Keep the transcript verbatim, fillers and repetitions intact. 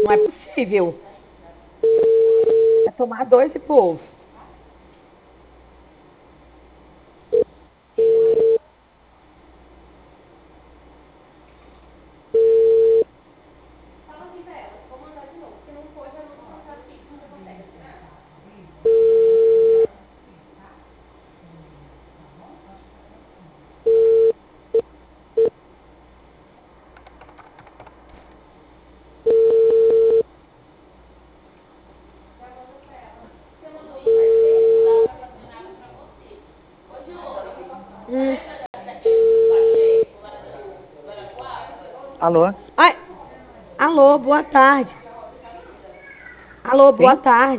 Não é possível. É tomar dois esse povo. Alô? Ai, alô, boa tarde. Alô, boa Quem? tarde.